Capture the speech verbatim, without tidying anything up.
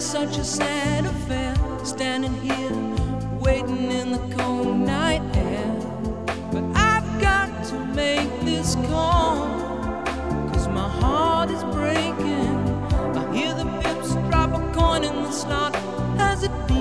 such a sad affair, standing here, waiting in the cold night air. But I've got to make this call, 'cause my heart is breaking. I hear the pips drop a coin in the slot as it beats.